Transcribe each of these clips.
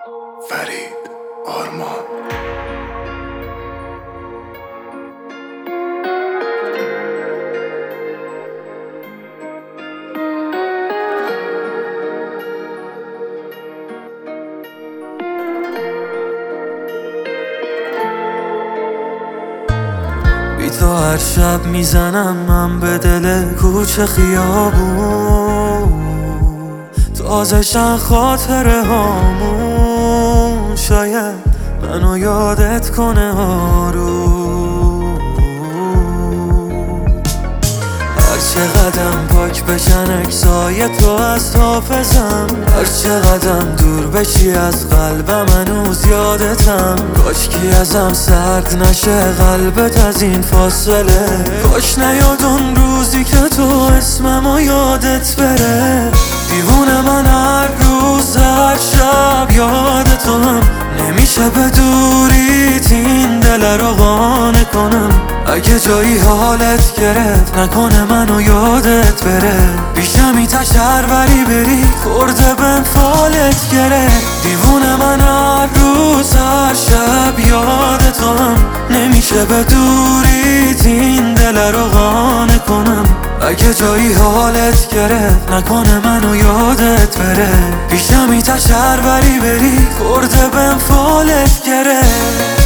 فرید آرمان. بی تو هر شب میزنم من به دل کوچه خیابون، تازشن خاطره هامون، شاید منو یادت کنه آروم. هر چقدرم پاک بشن اکسای تو از حافظم، هر چقدرم دور بشی از قلبم هنوز یادتم. کاشکی ازم سرد نشه قلبت از این فاصله، کاش نیاد اون روزی که تو اسممو یادت بره. دیوونه من هر روز هر شب یاد تو هم، نمیشه به دوریت این دل رو قانع کنم. اگه جایی حالت گرفت نکنه منو یادت بره، پیشمی تشروری بری کرده بهم فالت گرفت. دیوونه من هر روز هر شب یاد تو هم، نمیشه به دوریت این دل رو قانع کنم. اگه جایی حالت گرفت نکنه منو یادت بره، پیشمی تشروری بری کرده بهم فالت گرفت.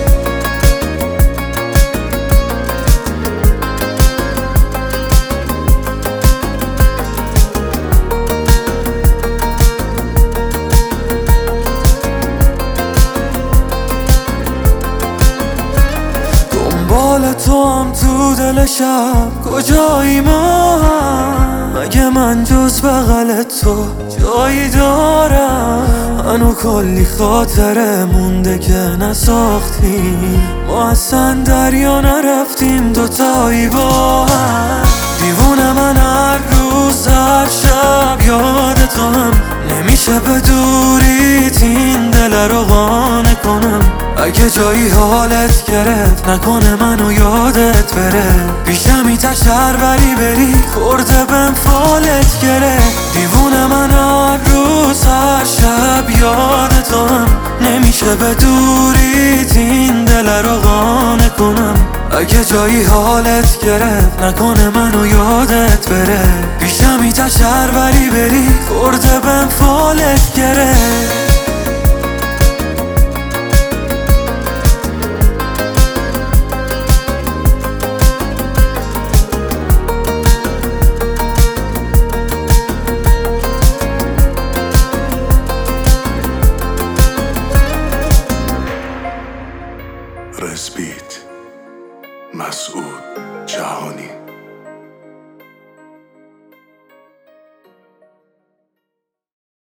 دنبال تو هم تو دل شب کجایی ما هم، مگه من جز بغل تو جایی دارم؟ هنو کلی خاطره مونده که نساختیم، ما اصلا دریا نرفتیم دوتایی با هم. دیوونه من هر روز هر شب یاد تو هم، نمیشه به دوریت این دل رو قانع کنم. اگه جایی حالت گرفت نکنه منو یادت بره، پیشمی تشروری بری کرده بهم فالت گرفت. دیوونه من هر روز هر شب یاد تو هم، نمیشه به دوریت این دل رو قانع کنم. اگه جایی حالت گرفت نکنه منو یادت بره، پیشمی تشروری بری کرده بهم فالت گرفت. رزبیت مسعود جهانی.